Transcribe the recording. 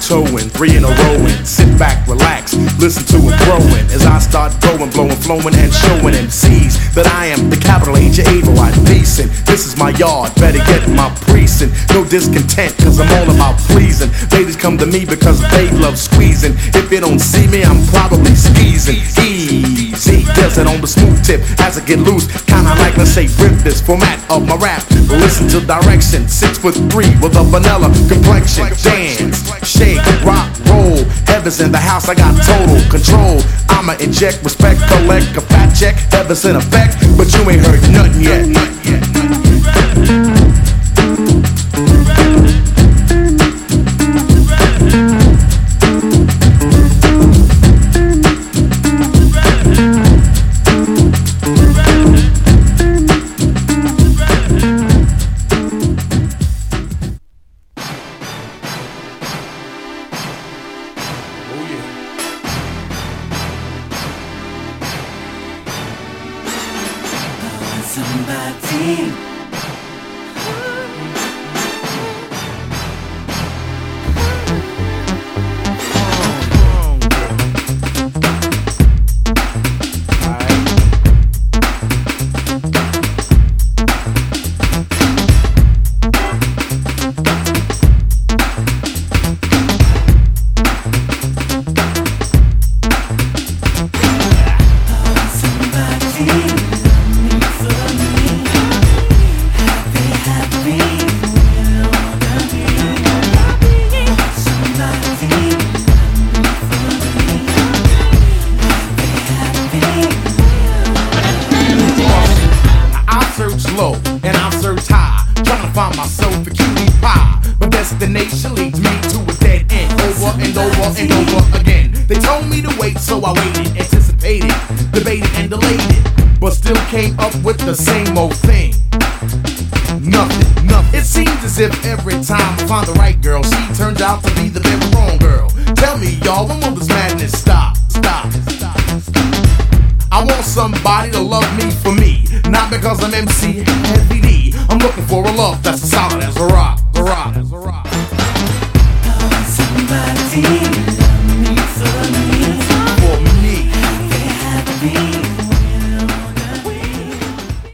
tiptoeing, 3 in a row and sit back, relax, listen to it growing as I start going, blowing, flowing, and showing MCs that I am the capital H of evil. I'm decent. This is my yard, better get my precinct. No discontent, cause I'm all about pleasing. Ladies come to me because they love squeezing. If they don't see me, I'm probably skeezing. Easy, does it on the smooth tip as I get loose. Kinda like, let's say, rip this format of my rap. Listen to direction, 6'3" with a vanilla complexion. Dance, shake, rock, roll. Heaven's in the house, I got total control. I'ma inject respect, collect a fat check. Heaven's in effect, but you ain't heard nothing yet. Somebody. And I search high, trying to find myself a cutie pie. But destination leads me to a dead end, over and over and over again. They told me to wait, so I waited, anticipated, debated and delayed it, but still came up with the same old thing. Nothing. It seems as if every time I find the right girl, she turns out to be the very wrong girl. Tell me, y'all, when will this madness stop? I want somebody to love me for me, not because I'm MC Heavy D. I'm looking for a love that's as solid as